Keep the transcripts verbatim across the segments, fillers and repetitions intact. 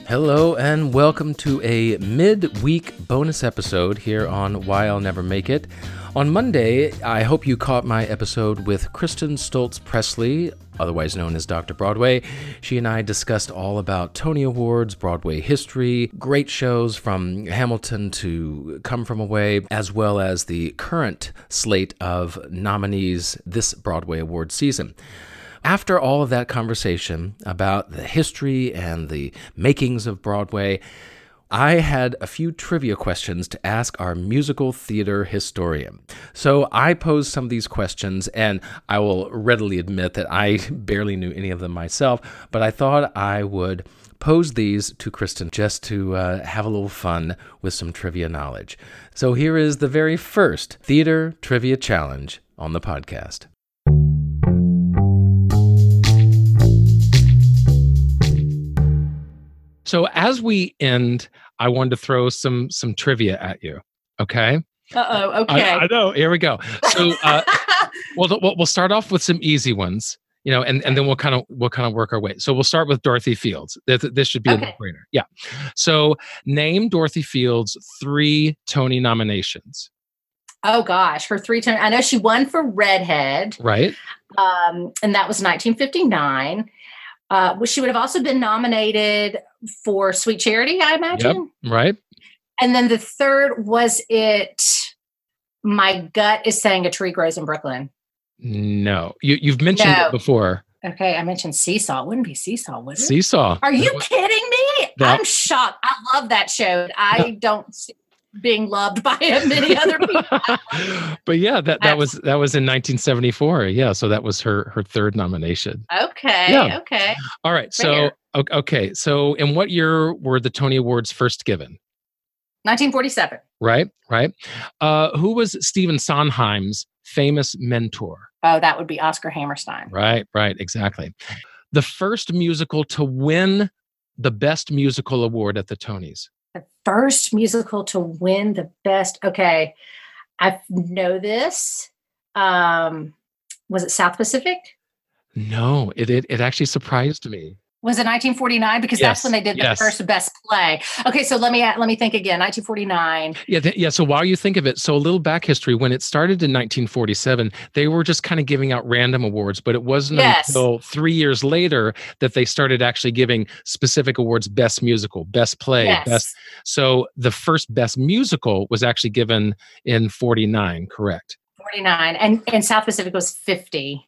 Hello and welcome to a mid-week bonus episode here on Why I'll Never Make It. On Monday, I hope you caught my episode with Kristen Stoltz Presley, otherwise known as Doctor Broadway. She and I discussed all about Tony Awards, Broadway history, great shows from Hamilton to Come From Away, as well as the current slate of nominees this Broadway award season. After all of that conversation about the history and the makings of Broadway, I had a few trivia questions to ask our musical theater historian. So I posed some of these questions, and I will readily admit that I barely knew any of them myself, but I thought I would pose these to Kristen just to uh, have a little fun with some trivia knowledge. So here is the very first Theater Trivia Challenge on the podcast. So as we end, I wanted to throw some some trivia at you. Okay. Uh-oh. Okay. I, I know. Here we go. So uh, we'll we'll start off with some easy ones, you know, and, and then we'll kind of we'll kind of work our way. So we'll start with Dorothy Fields. This, this should be okay. A no-brainer. Yeah. So name Dorothy Fields' three Tony nominations. Oh gosh, her three Tony. I know she won for Redhead. Right. Um, and that was nineteen fifty-nine. Uh, she would have also been nominated for Sweet Charity, I imagine. Yep, right. And then the third, was it My Gut is Saying a Tree Grows in Brooklyn? No. You, you've mentioned no. it before. Okay, I mentioned Seesaw. It wouldn't be Seesaw, would it? Seesaw. Are you kidding me? That, I'm shocked. I love that show. I don't see being loved by many other people. But yeah, that, that was that was in nineteen seventy-four. Yeah, so that was her her third nomination. Okay, yeah. okay. All right, so okay, so in what year were the Tony Awards first given? nineteen forty-seven. Right, right. Uh, who was Stephen Sondheim's famous mentor? Oh, that would be Oscar Hammerstein. Right, right, exactly. The first musical to win the Best Musical Award at the Tonys. The first musical to win the best. Okay. I know this. Um, was it South Pacific? No, it, it, it actually surprised me. Was it nineteen forty-nine? Because yes, that's when they did the yes. first best play. Okay, so let me let me think again. nineteen forty-nine. Yeah, th- yeah. So while you think of it, so a little back history. When it started in nineteen forty-seven, they were just kind of giving out random awards, but it wasn't yes. until three years later that they started actually giving specific awards: best musical, best play, yes. best. So the first best musical was actually given in forty-nine. Correct. forty-nine, and and South Pacific was fifty.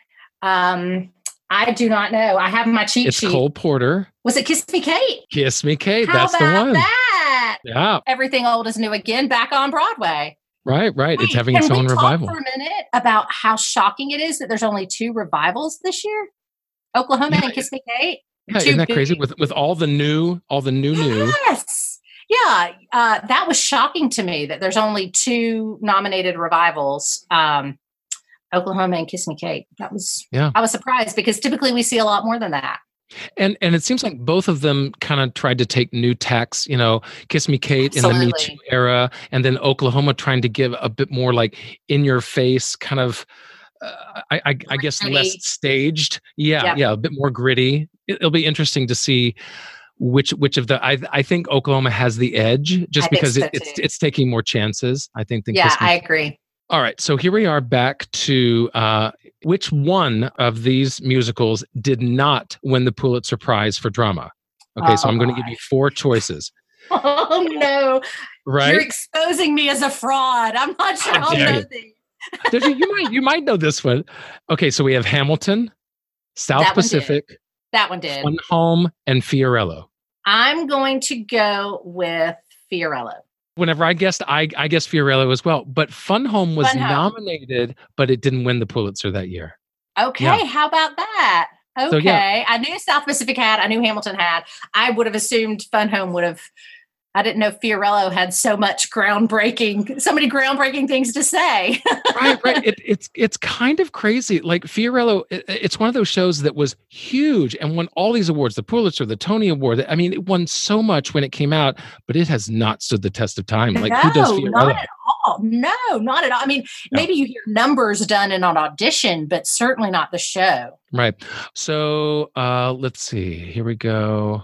Um. I do not know. I have my cheat it's sheet. It's Cole Porter. Was it Kiss Me Kate? Kiss Me Kate. How That's the one. That? Yeah. Everything Old is New Again back on Broadway. Right, right. Wait, it's having its can own we revival. Talk for a minute about how shocking it is that there's only two revivals this year? Oklahoma yeah. and Kiss Me Kate. Yeah, isn't that big. Crazy? With with all the new, all the new new. Yes. Yeah. Uh, that was shocking to me that there's only two nominated revivals. Um, Oklahoma and Kiss Me Kate. That was, yeah. I was surprised because typically we see a lot more than that. And and it seems like both of them kind of tried to take new tacks, you know, Kiss Me Kate Absolutely. in the Me Too era, and then Oklahoma trying to give a bit more like in your face kind of, uh, I, I, I guess gritty. Less staged. Yeah, yep. yeah, a bit more gritty. It, it'll be interesting to see which which of the, I I think Oklahoma has the edge just I because so it, it's it's taking more chances, I think. Than yeah, Kiss Me I Kate. agree. All right, so here we are back to uh, which one of these musicals did not win the Pulitzer Prize for drama? Okay, oh, so I'm going to give you four choices. Oh, no. Right? You're exposing me as a fraud. I'm not sure I'll know these. Did you, you, might, you might know this one. Okay, so we have Hamilton, South that Pacific. One that one did. Fun Home, and Fiorello. I'm going to go with Fiorello. Whenever I guessed, I, I guessed Fiorello as well. But Fun Home was Fun Home. nominated, but it didn't win the Pulitzer that year. Okay, yeah. How about that? Okay, so, yeah. I knew South Pacific had, I knew Hamilton had. I would have assumed Fun Home would have, I didn't know Fiorello had so much groundbreaking, so many groundbreaking things to say. right, right. It, it's it's kind of crazy. Like Fiorello, it, it's one of those shows that was huge and won all these awards, the Pulitzer, the Tony Award. I mean, it won so much when it came out, but it has not stood the test of time. Like no, who does Fiorello? Not at all. No, not at all. I mean, no. maybe you hear numbers done in an audition, but certainly not the show. Right. So uh, let's see. Here we go.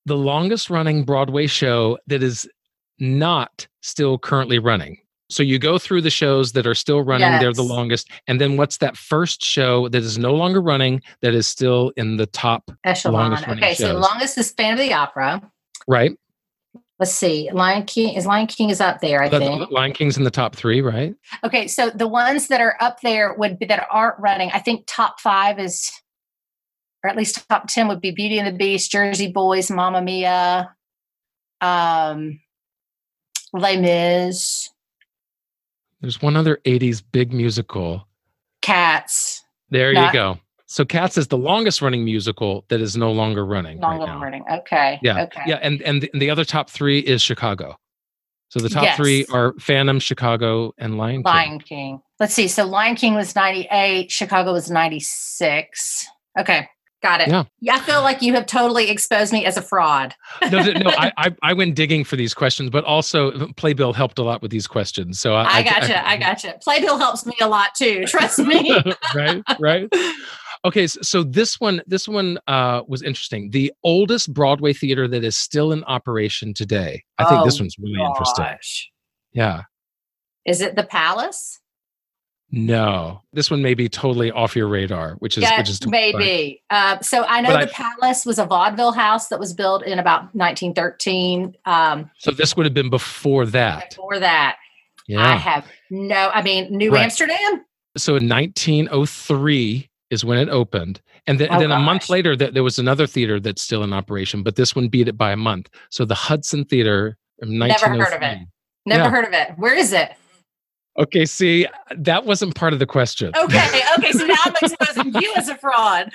the longest running Broadway show that is not still currently running. So you go through the shows that are still running, yes. They're the longest. And then what's that first show that is no longer running that is still in the top echelon? Longest running okay, shows? So the longest is Phantom of the Opera. Right. Let's see. Lion King is Lion King is up there, I the, think. Lion King's in the top three, right? Okay, so the ones that are up there would be that aren't running. I think top five is, or at least top ten would be Beauty and the Beast, Jersey Boys, Mamma Mia, um, Les Mis. There's one other eighties big musical. Cats. There Not, you go. So Cats is the longest running musical that is no longer running. No longer right now. running. Okay. Yeah. Okay. Yeah. And and the, and the other top three is Chicago. So the top yes. three are Phantom, Chicago, and Lion King. Lion King. Let's see. So Lion King was ninety-eight. Chicago was ninety-six. Okay. Got it. Yeah. I feel like you have totally exposed me as a fraud. no, no, I, I I went digging for these questions, but also Playbill helped a lot with these questions. So I, I gotcha. I, I gotcha. Playbill helps me a lot too. Trust me. right. Right. Okay. So, so this one, this one uh, was interesting. The oldest Broadway theater that is still in operation today. I think oh, this one's really gosh. interesting. Yeah. Is it the Palace? No, this one may be totally off your radar, which is yeah, which is maybe. Uh, so I know but the I, Palace was a vaudeville house that was built in about nineteen thirteen. Um, so this would have been before that. Before that, yeah. I have no. I mean, New right. Amsterdam. So in nineteen oh three is when it opened, and then, oh, and then gosh. a month later, that there was another theater that's still in operation, but this one beat it by a month. So the Hudson Theater. Never heard of it. Never yeah. heard of it. Where is it? Okay, see, that wasn't part of the question. Okay, okay, so now I'm exposing you as a fraud.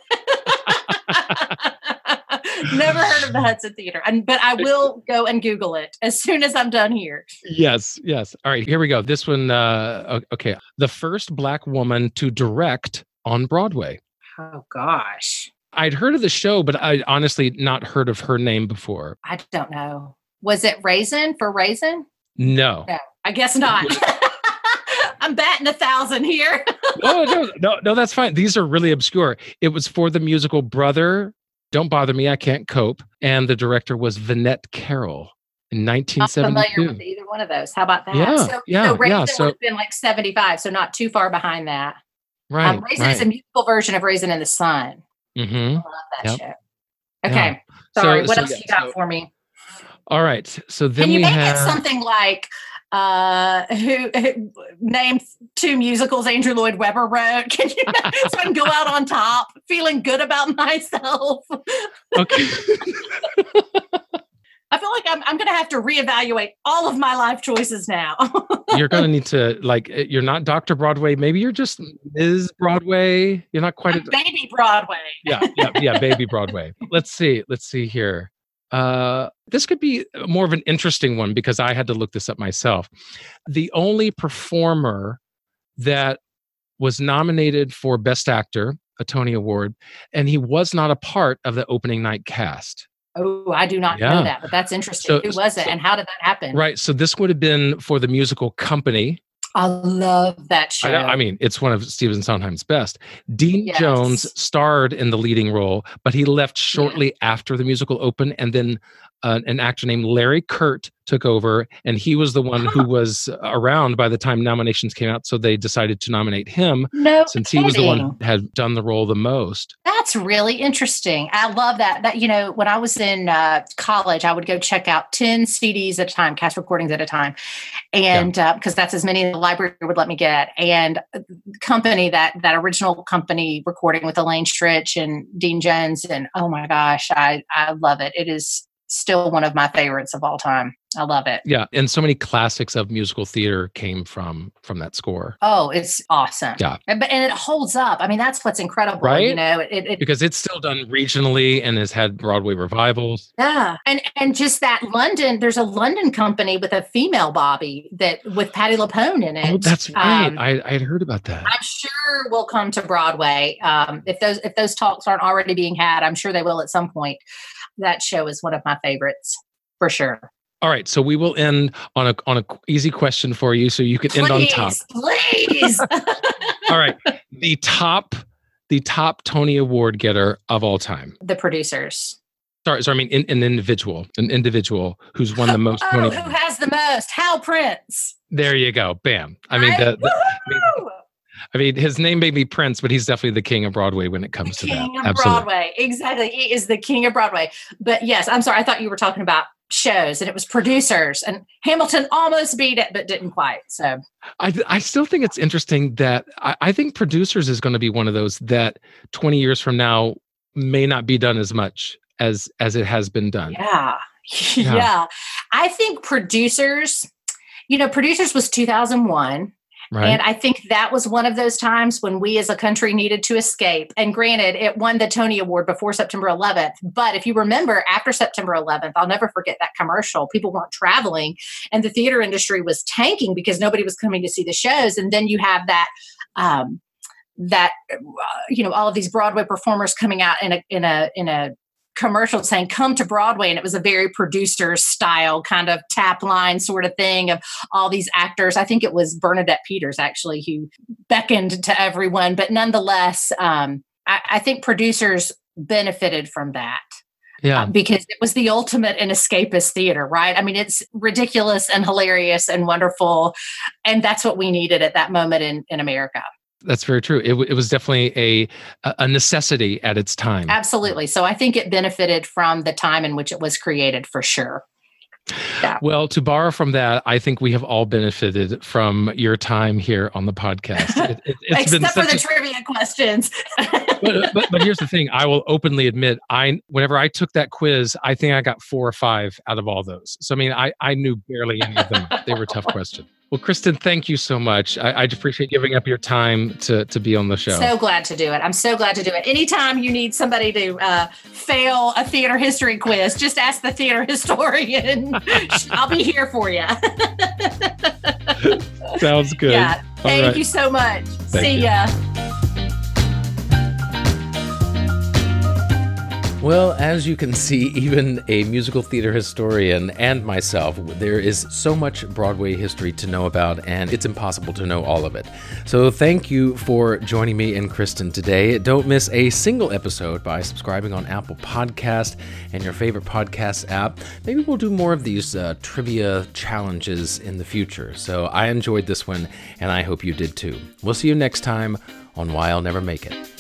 Never heard of the Hudson Theater, and but I will go and Google it as soon as I'm done here. Yes, yes. All right, here we go. This one, uh, okay. The first Black woman to direct on Broadway. Oh, gosh. I'd heard of the show, but I'd honestly not heard of her name before. I don't know. Was it Raisin for Raisin? No. No, I guess not. I'm batting a thousand here. oh, no, no, no, that's fine. These are really obscure. It was for the musical Brother, Don't Bother Me, I Can't Cope. And the director was Vinette Carroll in nineteen seventy-two. Not familiar with either one of those. How about that? Yeah, so, yeah, so Raisin yeah, so, would have been like seventy-five, so not too far behind that. Right. Um, Raisin right. is a musical version of Raisin in the Sun. Mm-hmm. I love that yep. show. Okay. Yeah. Sorry. So, what so, else yeah, you got so, for me? All right. So then Can you we make have it something like uh who, who named two musicals Andrew Lloyd Webber wrote? Can you so I can go out on top feeling good about myself? Okay. I feel like I'm I'm gonna have to reevaluate all of my life choices now. You're gonna need to like you're not Doctor Broadway, maybe you're just Miz Broadway. You're not quite a baby Broadway. yeah, yeah, yeah, baby Broadway. Let's see, let's see here. Uh, this could be more of an interesting one because I had to look this up myself. The only performer that was nominated for Best Actor, a Tony Award, and he was not a part of the opening night cast. Oh, I do not yeah. know that, but that's interesting. So, Who was it so, and how did that happen? Right. So this would have been for the musical Company. I love that show. I, I mean, it's one of Stephen Sondheim's best. Dean yes. Jones starred in the leading role, but he left shortly yeah. after the musical opened. And then uh, an actor named Larry Kurt took over, and he was the one who was around by the time nominations came out. So they decided to nominate him no since kidding. he was the one who had done the role the most. That's really interesting. I love that. That you know, when I was in uh, college, I would go check out ten C Ds at a time, cast recordings at a time, and because yeah. uh, that's as many as the library would let me get. And Company, that that original Company recording with Elaine Stritch and Dean Jones, and oh my gosh, I I love it. It is still one of my favorites of all time. I love it. Yeah, and so many classics of musical theater came from from that score. Oh, it's awesome. Yeah, and, and it holds up. I mean, that's what's incredible, right? You know, it, it because it's still done regionally and has had Broadway revivals. Yeah, and and just that London. There's a London Company with a female Bobby that with Patti LuPone in it. Oh, that's right. Um, I I had heard about that. I'm sure will come to Broadway. Um, if those if those talks aren't already being had, I'm sure they will at some point. That show is one of my favorites for sure. All right, so we will end on a on a easy question for you, so you can please, end on top. Please. All right, the top the top Tony Award getter of all time. The Producers. sorry, sorry, I mean in, an individual, an individual who's won the most. Oh, who has the most? Hal Prince. There you go. Bam. I mean, the, the, I, mean I mean, his name may be Prince, but he's definitely the king of Broadway when it comes the to king that. Of Absolutely. Broadway. Exactly. He is the king of Broadway. But yes, I'm sorry. I thought you were talking about shows, and it was producers, and Hamilton almost beat it, but didn't quite. So I, I still think it's interesting that I, I think producers is going to be one of those that twenty years from now may not be done as much as as it has been done. Yeah. Yeah. yeah. I think producers, you know, producers was two thousand one. Right. And I think that was one of those times when we as a country needed to escape. And granted, it won the Tony Award before September eleventh. But if you remember, after September eleventh, I'll never forget that commercial. People weren't traveling and the theater industry was tanking because nobody was coming to see the shows. And then you have that, um, that, uh, you know, all of these Broadway performers coming out in a, in a, in a, commercial saying come to Broadway, and it was a very producer style kind of tap line sort of thing of all these actors. I think it was Bernadette Peters actually who beckoned to everyone, but nonetheless um I, I think producers benefited from that. Yeah, uh, because it was the ultimate in escapist theater, right? I mean, it's ridiculous and hilarious and wonderful, and that's what we needed at that moment in in America. That's very true. It, it was definitely a a necessity at its time. Absolutely. So I think it benefited from the time in which it was created, for sure. Yeah. Well, to borrow from that, I think we have all benefited from your time here on the podcast. It, it, it's Except been for the a, trivia questions. but, but, but here's the thing. I will openly admit, I whenever I took that quiz, I think I got four or five out of all those. So, I mean, I, I knew barely any of them. They were tough questions. Well, Kristen, thank you so much. I, I appreciate giving up your time to, to be on the show. So glad to do it. I'm so glad to do it. Anytime you need somebody to uh, fail a theater history quiz, just ask the theater historian. I'll be here for you. Sounds good. Yeah. Thank right. you so much. Thank See you. ya. Well, as you can see, even a musical theater historian and myself, there is so much Broadway history to know about, and it's impossible to know all of it. So thank you for joining me and Kristen today. Don't miss a single episode by subscribing on Apple Podcast and your favorite podcast app. Maybe we'll do more of these uh, trivia challenges in the future. So I enjoyed this one, and I hope you did too. We'll see you next time on Why I'll Never Make It.